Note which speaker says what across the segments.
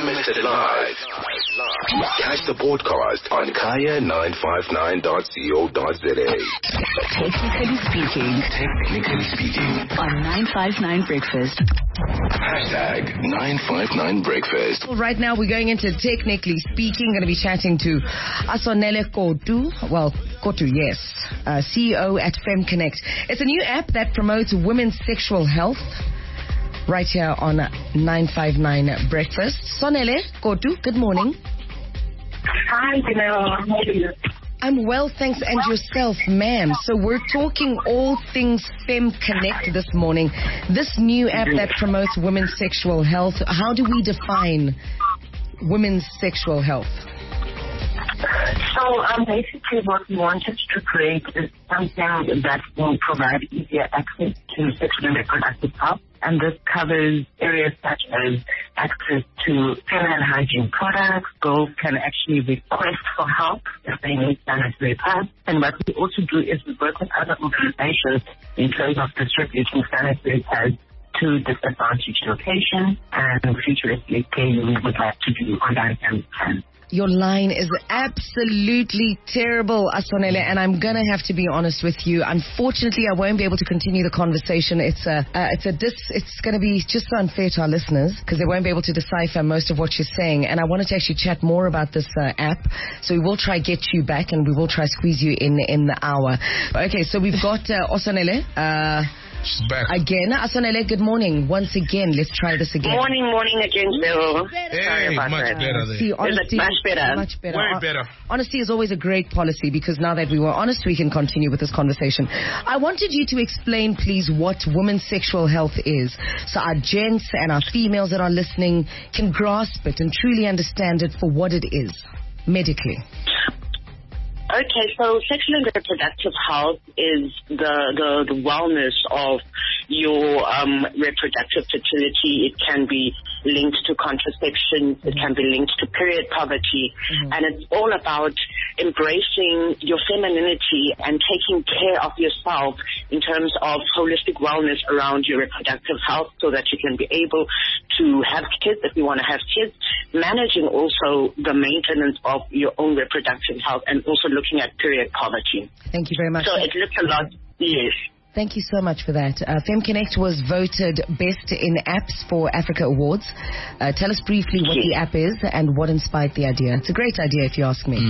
Speaker 1: you missed it live, catch the podcast on kaya959.co.za.
Speaker 2: Technically speaking. On 959 Breakfast.
Speaker 1: Hashtag 959 Breakfast.
Speaker 3: Well, right now we're going into Technically Speaking. Going to be chatting to Asonele Kotu. Well, Kotu, yes. CEO at FemConnect. It's a new app that promotes women's sexual health. Right here on 959 Breakfast. Sonele Kotu, good morning.
Speaker 4: Hi, Janelle. How are you?
Speaker 3: I'm well, thanks, and yourself, ma'am. So we're talking all things FemConnect this morning. This new app that promotes women's sexual health. How do we define women's sexual health?
Speaker 4: So basically what we wanted to create is something that will provide easier access to sexual and reproductive health. And this covers areas such as access to feminine hygiene products. Girls can actually request for help if they need sanitary pads. And what we also do is we work with other organizations in terms of distributing sanitary pads to disadvantaged locations. And futuristically, we would like to do online campaigns.
Speaker 3: Your line is absolutely terrible, Asonele, and I'm going to have to be honest with you. Unfortunately, I won't be able to continue the conversation. It's going to be just unfair to our listeners because they won't be able to decipher most of what you're saying. And I wanted to actually chat more about this app. So we will try get you back and we will try squeeze you in the hour. Okay, so we've got Asonele.
Speaker 5: She's back.
Speaker 3: Again. Asonele, good morning. Once again, let's try this again.
Speaker 4: Morning again, Bill.
Speaker 5: Hey, much better there.
Speaker 3: See, honesty,
Speaker 4: much better?
Speaker 3: Much better.
Speaker 5: Way better.
Speaker 3: Honesty is always a great policy because now that we were honest, we can continue with this conversation. I wanted you to explain, please, what women's sexual health is so our gents and our females that are listening can grasp it and truly understand it for what it is, medically.
Speaker 6: Okay, so sexual and reproductive health is the wellness of your reproductive fertility. It can be linked to contraception. It can be linked to period poverty. And it's all about embracing your femininity and taking care of yourself in terms of holistic wellness around your reproductive health so that you can be able to have kids if you want to have kids, managing also the maintenance of your own reproductive health and also looking at period poverty.
Speaker 3: Thank you very much.
Speaker 6: So it looks a lot, yes.
Speaker 3: Thank you so much for that. FemConnect was voted Best in Apps for Africa Awards. Tell us briefly what the app is and what inspired the idea. It's a great idea if you ask me.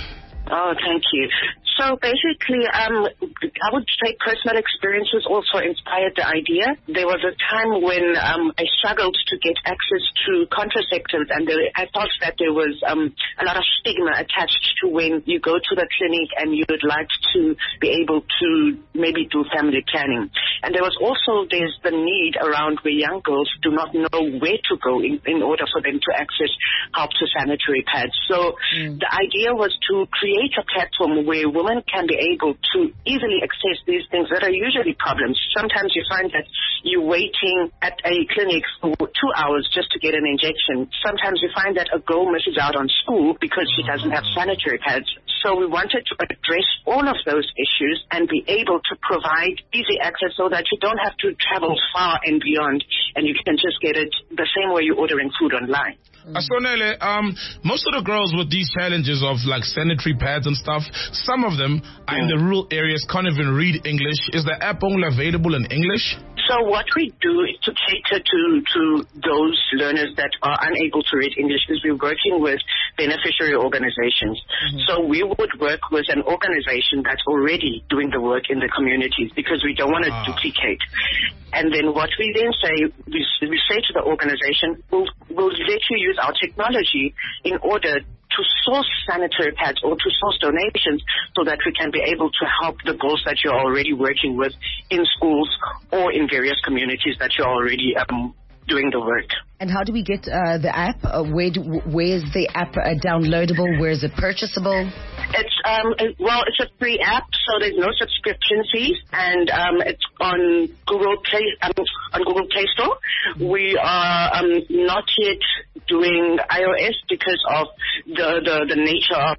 Speaker 6: Oh, thank you. So basically, I would say personal experiences also inspired the idea. There was a time when I struggled to get access to contraceptives, and I thought that there was a lot of stigma attached to when you go to the clinic and you would like to be able to maybe do family planning. And there's the need around where young girls do not know where to go in order for them to access help to sanitary pads. So the idea was to create a platform where women can be able to easily access these things that are usually problems. Sometimes you find that you're waiting at a clinic for 2 hours just to get an injection. Sometimes you find that a girl misses out on school because she doesn't have sanitary pads. So we wanted to address all of those issues and be able to provide easy access so that you don't have to travel far and beyond, and you can just get it the same way you're ordering food online.
Speaker 5: Asonele, most of the girls with these challenges of like sanitary pads and stuff, some of them are in the rural areas, can't even read English. Is the app only available in English?
Speaker 6: So what we do is to cater to those learners that are unable to read English, because we're working with beneficiary organizations. So we would work with an organization that's already doing the work in the communities because we don't want to duplicate. And then what we then say, we say to the organization, we'll let you use our technology in order to source sanitary pads or to source donations so that we can be able to help the girls that you're already working with in schools or in various communities that you're already doing the work.
Speaker 3: And how do we get the app? Where is the app downloadable? Where is it purchasable?
Speaker 6: It's it's a free app, so there's no subscription fees, and it's on Google Play Store. We are not yet doing iOS because of the nature of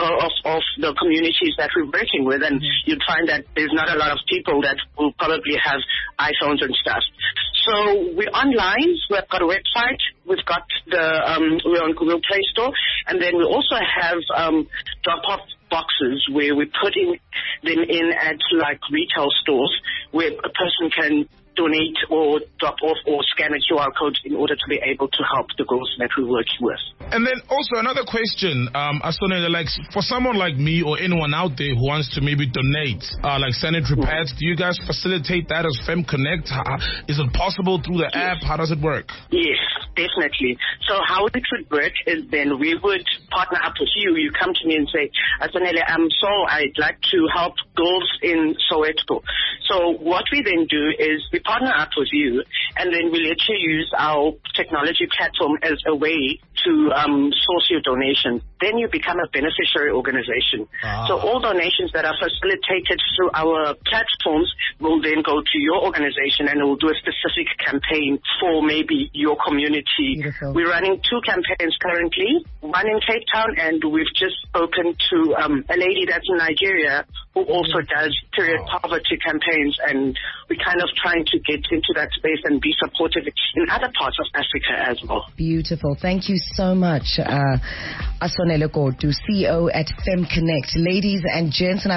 Speaker 6: the communities that we're working with, and you'd find that there's not a lot of people that will probably have iPhones and stuff. So we're online. We've got a website. We've got we're on Google Play Store, and then we also have drop-off boxes where we're putting them in at like retail stores where a person can donate or drop off or scan a QR code in order to be able to help the girls that we're working with.
Speaker 5: And then also another question, Astonela, like for someone like me or anyone out there who wants to maybe donate like sanitary pads, do you guys facilitate that as FemConnect? Is it possible through the app? How does it work?
Speaker 6: Yes, definitely. So how it would work is then we would partner up with you. You come to me and say, Astonela, I'd like to help girls in Soweto. So what we then do is we partner up with you, and then we let you use our technology platform as a way to source your donation. Then you become a beneficiary organization. So all donations that are facilitated through our platforms will then go to your organization, and it will do a specific campaign for maybe your community.
Speaker 3: Beautiful.
Speaker 6: We're running 2 campaigns currently, one in Cape Town, and we've just spoken to a lady that's in Nigeria who also does period poverty campaigns, and we're kind of trying to get into that space and be supportive in other parts of Africa as well.
Speaker 3: Beautiful. Thank you so much, Astonela Godu, CEO at FemConnect. Ladies and gents, and I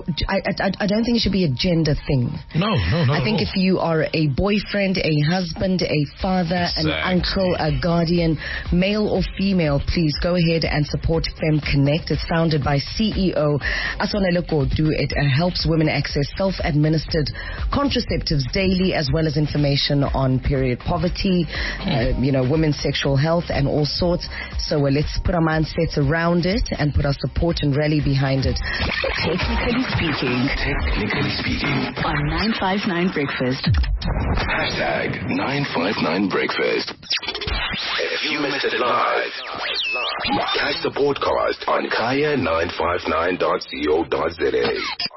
Speaker 3: don't think it should be a gender thing.
Speaker 5: No.
Speaker 3: I think if you are a boyfriend, a husband, a father, an uncle, a guardian, male or female, please go ahead and support FemConnect. It's founded by CEO Astonela Godu. It helps women access self-administered contraceptives daily, as well as information on period poverty, women's sexual health and all sorts. So let's put our mindsets around it and put our support and rally behind it.
Speaker 2: Technically speaking. On 959 Breakfast.
Speaker 1: Hashtag 959 Breakfast. If you missed it live, catch the podcast on kaya959.co.za.